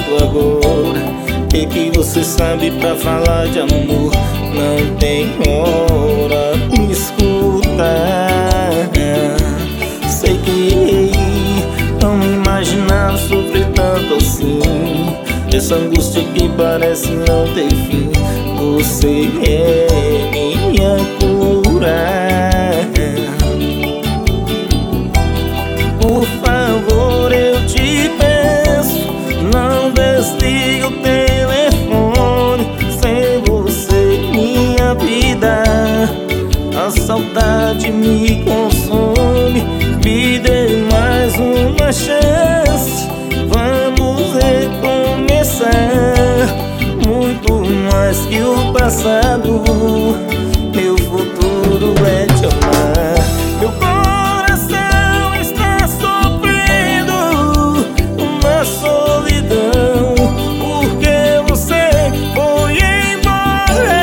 lado agora. Que você sabe pra falar de amor? Não tem hora, me escuta. Sei que errei, não imaginava sofrer tanto assim. Essa angústia que parece não ter fim. Você é minha cura. Por favor, eu te peço, não desligue o telefone. Sem você, minha vida, a saudade me consome. Me dê mais uma chance, vamos recomeçar. Muito mais que o passado, meu futuro é te amar. Meu coração está sofrendo uma solidão, porque você foi embora.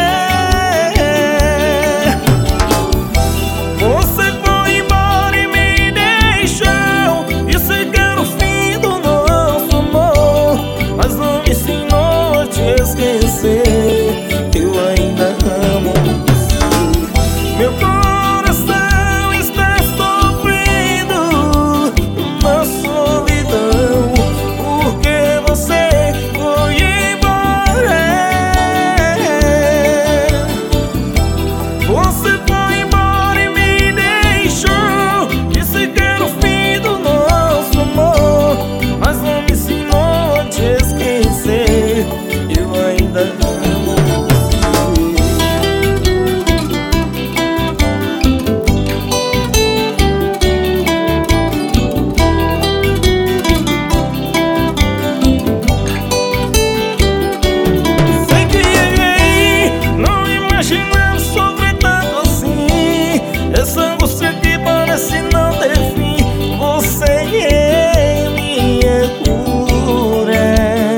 Você foi embora e me deixou. E sei que era o fim do nosso amor, mas não me ensinou a te esquecer. Eu ainda amo você. Meu coração está sofrendo uma solidão, porque você foi embora. Você foi embora e me deixou. Disse que era o fim do nosso amor, mas não me ensinou a te esquecer. Eu ainda amo você. Sei que errei, não imaginava sofrer tanto assim. Essa angústia que parece não ter fim. Você é minha cura.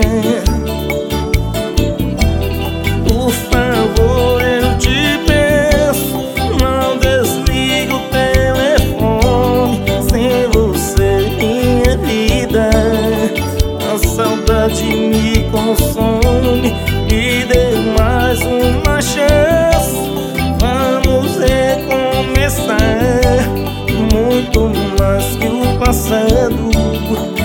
Por favor, eu te peço, não desligue o telefone. Sem você, minha vida, a saudade me consome. Me dê mais uma chance, vamos recomeçar. Muito mais que o passado,